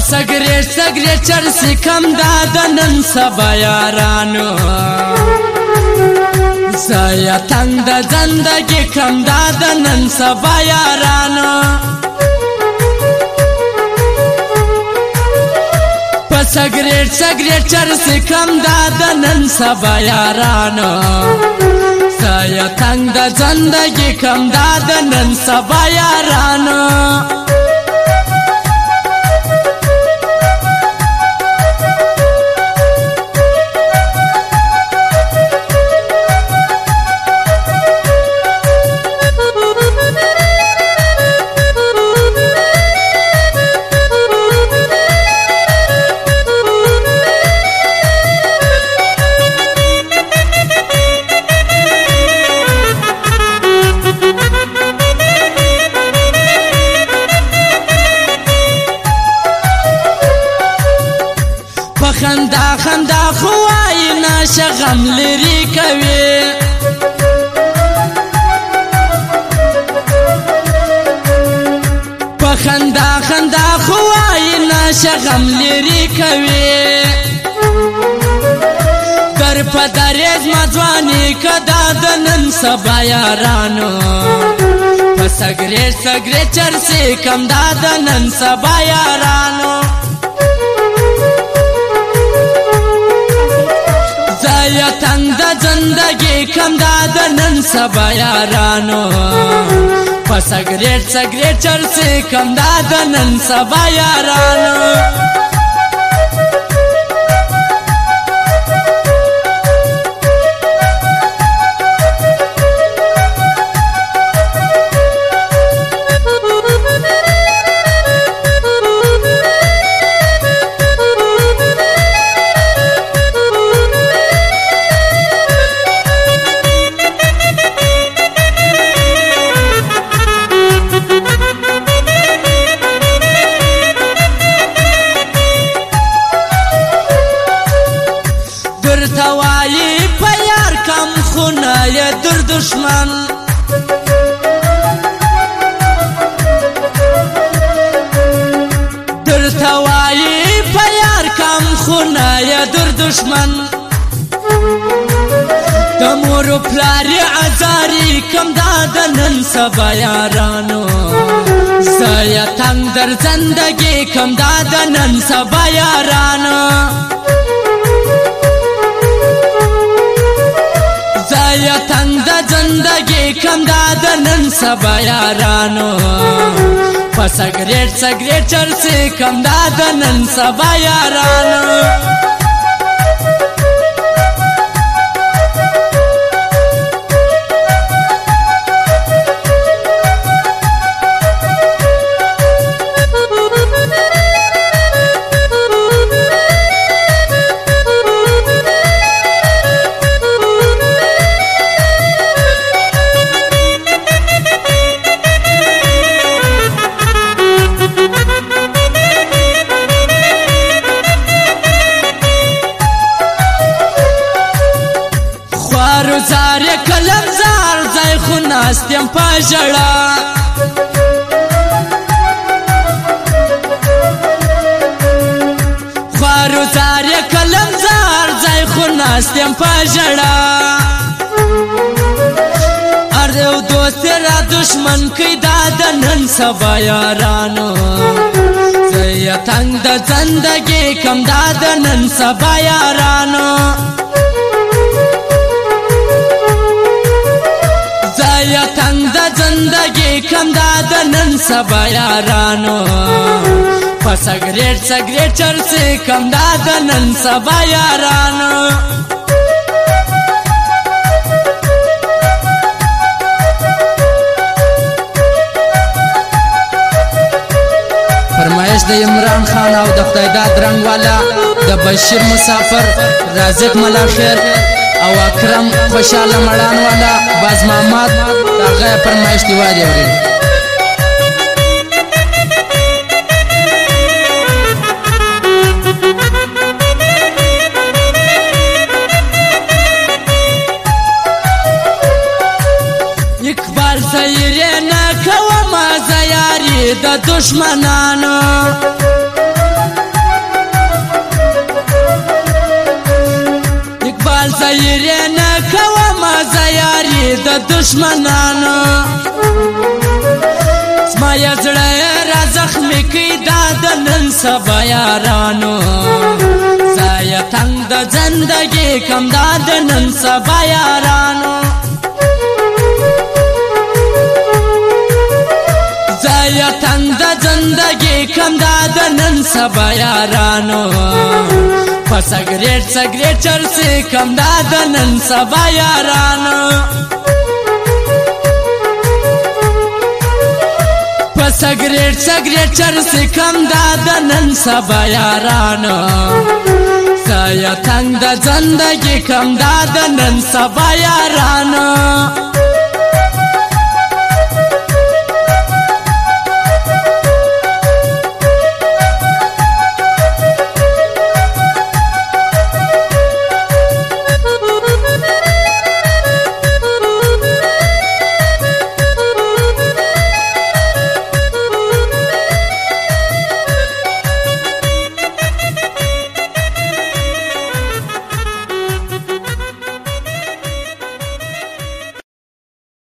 سګریټ سګریټ چرسي کم دا نن سبا یارانو زایا تنگ د زندګي کم دا نن سبا یارانو په سګریټ سګریټ چرسي کم دا نن سبا یارانو زایا تنگ د زندګي کم دا نن سبا یارانو خندا خندا خوای ناشه غم لري کوي په خندا خندا خوای ناشه غم لري کوي در په درز مځواني کدا د نن سبا یارانو په سګریټ سګریټ چرسي کم دا د نن سبا یارانو زایا تنگ د زندګي کم دا نن سبا یارانو په سګریټ سګریټ چرسي کم دا نن سبا یارانو توائی پیار کم خونای در دشمن در توائی پیار کم خونای در دشمن دمورو پلاری عزاری کم دادنن سبا یارانو زایا تنگ در زندگی کم دادنن سبا یارانو زایا تنگ د زندګي کم دا نن سبا یارانو په سګریټ سګریټ چرسي کم دا نن سبا یارانو زار کلم زار ځای خو ناستم په ژړا خوارو زار کلم زار ځای خو ناستم په ژړا ارو دوست را دشمن کې دا نن سبا یارانو زیا تنگ د زندګي کم دا نن سبا یارانو زایا تنگ د زندګي کم دا نن سبا یارانو په سګریټ سګریټ چرسي کم دا نن سبا یارانو فرمایش د عمران خان او د خدای داد رنگ والا د بشیر مسافر رازق ملاشر او اکرم خوشاله مړان والا باز محمد دغه فرمایش دی وایي اقبال سیره نه کوم زیاری د دشمنانو دشمنانو زما یا زړه را زخمي کړي دا د نن سبا یارانو زه یې تنګ د زندګي کم دا د نن سبا یارانو زه یې تنګ د زندګي کم دا د نن سبا یارانو په سګریټ چرسي کم دا د نن سبا یارانو په سګریټ چرسي کم دا د نن سبا یارانو زه یې تنګ د زندګي کم دا د نن سبا یارانو